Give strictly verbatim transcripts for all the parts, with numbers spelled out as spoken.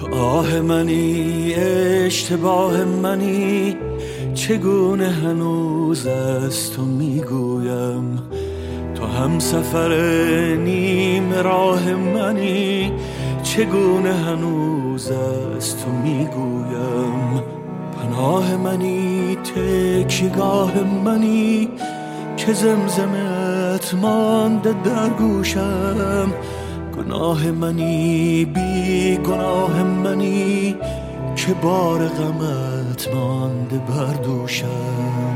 تو آه منی، اشتباه منی، چگونه هنوز از تو میگویم. تو هم سفر نیم راه منی، چگونه هنوز از تو میگویم. پناه منی، تکیه‌گاه منی، که زمزمت مانده در گوشم. گناه منی، بی گناه منی، که بار غمت مانده بر دوشم.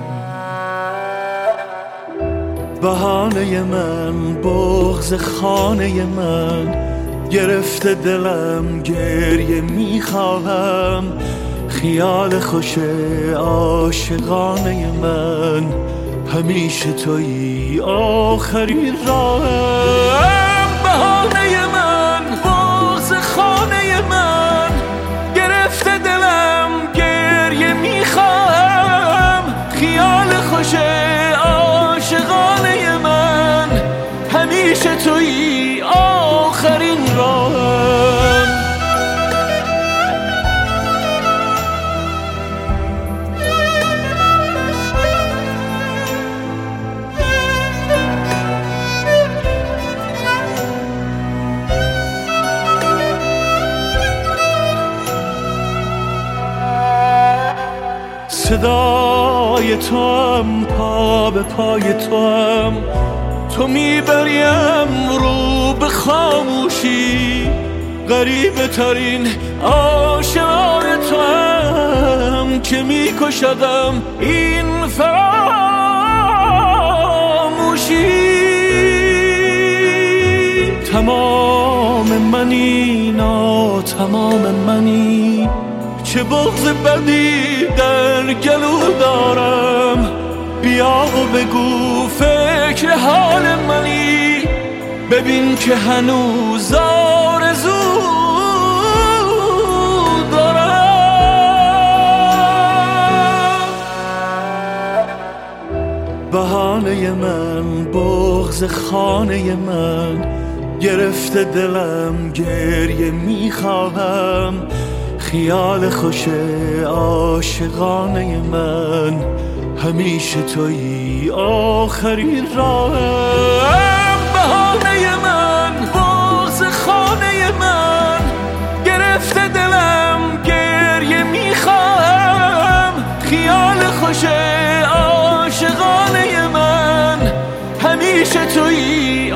بهانه من، بغض خانه من، گرفته دلم گریه میخواهم. خیال خوش عاشقانه من، همیشه تویی آخرین راهم. بهانه من، بغض خانه من، گرفته دلم گریه میخواهم. خیال خوش عاشقانه من، همیشه تویی آخرین راهم. صدای تو هم، پا به پای تو هم، تو میبریم رو به خاموشی. غریبه ترین عاشقان تو هم، که میکشدم این فراموشی. تمام منی، نا تمام منی، چه بغض بدی در گلو دارم. بیا و بگو فکر حال منی، ببین که هنوز آرزو دارم. بهانه من، بغض خانه من، گرفته دلم گریه میخواهم. خیال خوش عاشقانه من، همیشه تویی آخرین راهم. بهانه من، بغض خانه من، گرفته دلم گریه میخواهم. خیال خوش عاشقانه من، همیشه تویی